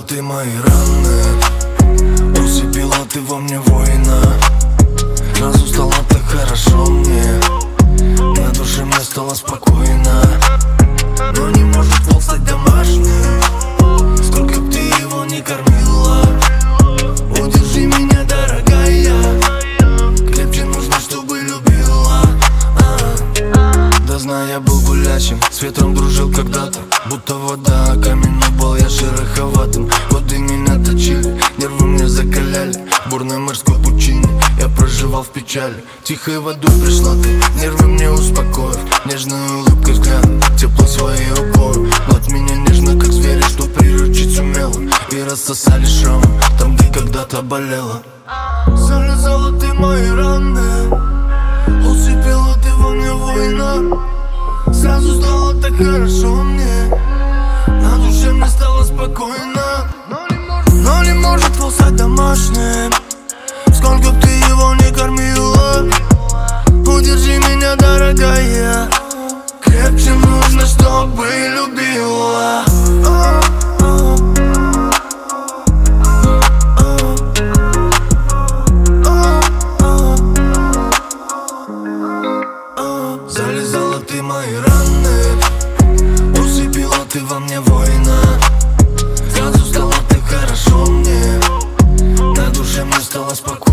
ты мои раны, усыпила ты во мне воина. Сразу стало так хорошо мне, на душе мне стало спокойно. Но не может волк стать домашним, сколько б ты его не кормила. Удержи меня, дорогая, крепче нужно, чтобы любила. Да знаю, я был гулячим, с ветром дружил когда-то, будто вода, камень, но был я шероховатым. Годы меня точили, нервы мне закаляли, в бурной морской пучине я проживал в печали. Тихой водой пришла ты, нервы мне успокоив, нежной улыбкой взглядом, тепло своей рукой. Гладь меня нежно, как зверя, что приручить сумела, и рассосали шрамы там, где когда-то болела. Залезала ты мои раны, усыпила ты во мне воина. Сразу стало так хорошо мне, на душе мне стало спокойно. Но не может волк стать домашним, сколько б ты его не кормила. Удержи меня, дорогая, крепче нужно, чтобы любила. Залезала ты мои раны, усыпила ты во мне воина. Сразу стало так хорошо мне, на душе мне стало спокойно.